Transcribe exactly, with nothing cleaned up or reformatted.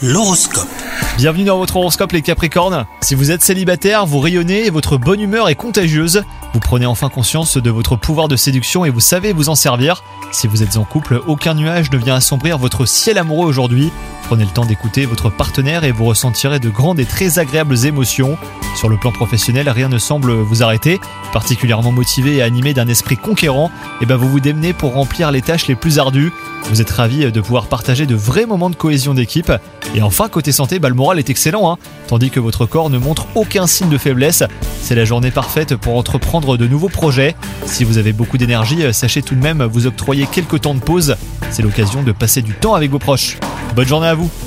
L'horoscope. Bienvenue dans votre horoscope les Capricornes. Si vous êtes célibataire, vous rayonnez et votre bonne humeur est contagieuse. Vous prenez enfin conscience de votre pouvoir de séduction et vous savez vous en servir. Si vous êtes en couple, aucun nuage ne vient assombrir votre ciel amoureux aujourd'hui. Prenez le temps d'écouter votre partenaire et vous ressentirez de grandes et très agréables émotions. Sur le plan professionnel, rien ne semble vous arrêter. Particulièrement motivé et animé d'un esprit conquérant, et ben vous vous démenez pour remplir les tâches les plus ardues. Vous êtes ravi de pouvoir partager de vrais moments de cohésion d'équipe. Et enfin, côté santé, bah, le moral est excellent, hein, tandis que votre corps ne montre aucun signe de faiblesse. C'est la journée parfaite pour entreprendre de nouveaux projets. Si vous avez beaucoup d'énergie, sachez tout de même vous octroyer quelques temps de pause. C'est l'occasion de passer du temps avec vos proches. Bonne journée à vous!